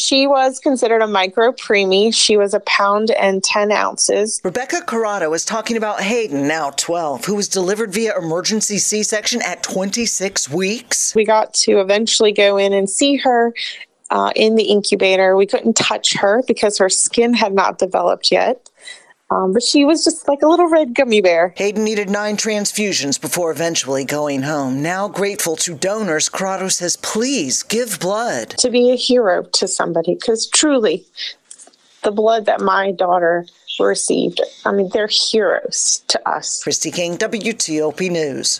she was considered a micro preemie. She was 1 pound and 10 ounces. Rebecca Corrado is talking about Hayden, now 12, who was delivered via emergency C-section at 26 weeks. We got to eventually go in and see her in the incubator. We couldn't touch her because her skin had not developed yet. But she was just like a little red gummy bear. Hayden needed 9 transfusions before eventually going home. Now grateful to donors, Corrado says, please give blood. To be a hero to somebody, because truly, the blood that my daughter received, I mean, they're heroes to us. Christy King, WTOP News.